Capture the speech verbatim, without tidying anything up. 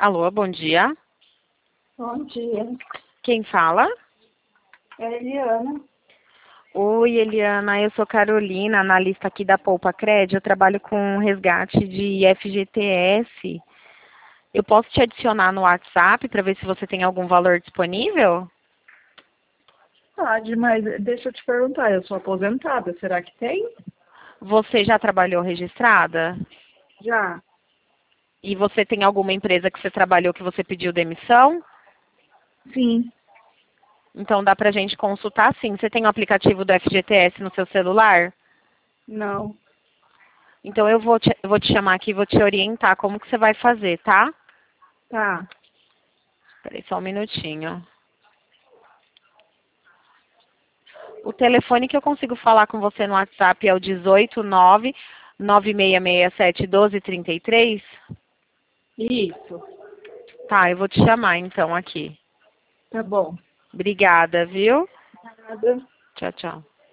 Alô, bom dia. Bom dia. Quem fala? É a Eliana. Oi, Eliana, eu sou Carolina, analista aqui da Poupa Cred. Eu trabalho com resgate de F G T S. Eu posso te adicionar no WhatsApp para ver se você tem algum valor disponível? Pode, mas deixa eu te perguntar, eu sou aposentada, será que tem? Você já trabalhou registrada? Já. E você tem alguma empresa que você trabalhou que você pediu demissão? Sim. Então dá pra gente consultar sim. Você tem o aplicativo do F G T S no seu celular? Não. Então eu vou te, eu vou te chamar aqui e vou te orientar como que você vai fazer, tá? Tá. Espera aí só um minutinho. O telefone que eu consigo falar com você no WhatsApp é o dezoito, nove, nove seis seis sete, doze, trinta e três? Isso. Tá, eu vou te chamar então aqui. Tá bom. Obrigada, viu? Nada. Tchau, tchau.